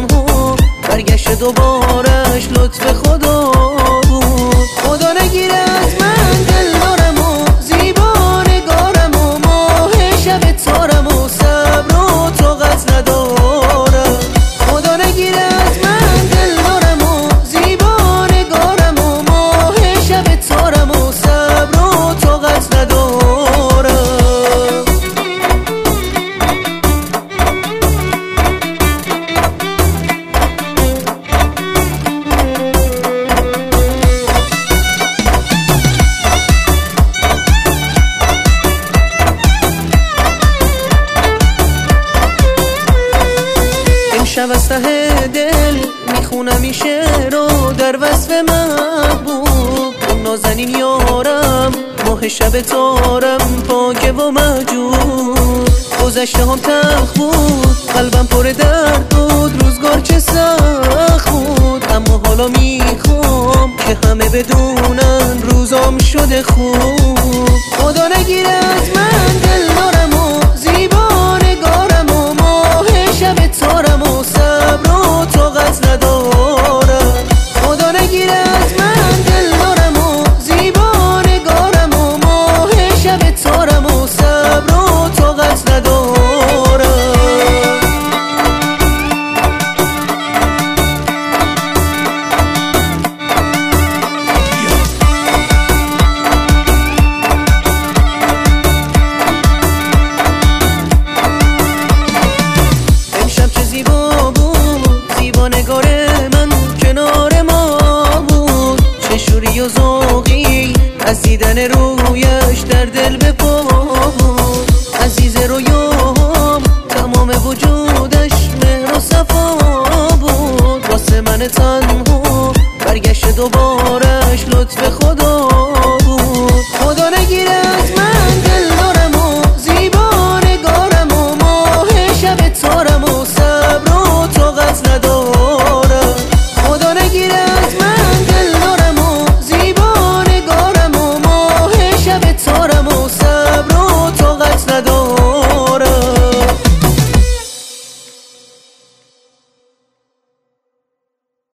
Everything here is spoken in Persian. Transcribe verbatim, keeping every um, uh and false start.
تنها برگشت دوبارش لطف خدا بود. خدا نگیره از من دلدارم و زیبا نگارم و ماه شب تارم و صبر و طاقت ندارم. خدا نگیره از من دلدارم و زیبا نگارم و ماه شب تارم و صبر و طاقت ندارم. شب از ته دل میخونم این شعر رو در وصف محبوب. اون نازنین یارم ماه شب تارم پاکه و محجوب. گذشته هم تلخ بود قلبم پر درد بود روزگار چه سخت بود. اما حالا میخوام که همه بدونن روزام شده خوب. خدا نگیره از من دلدارم و زیبا نگارم و ماه شب تارم و صبر و طاقت ندارم. خدا نگیره از من دلدارم و زیبا نگارم و ماه شب تارم و صبر و طاقت ندارم. زیبا بود زیبا نگار من کنار ما بود. چه شوری و ذوقی از دیدن رویش در دل به پا بود. عزیز رویام تمام وجودش مهر و صفا بود. واسه من تنها برگشت دوبارش لطف خدا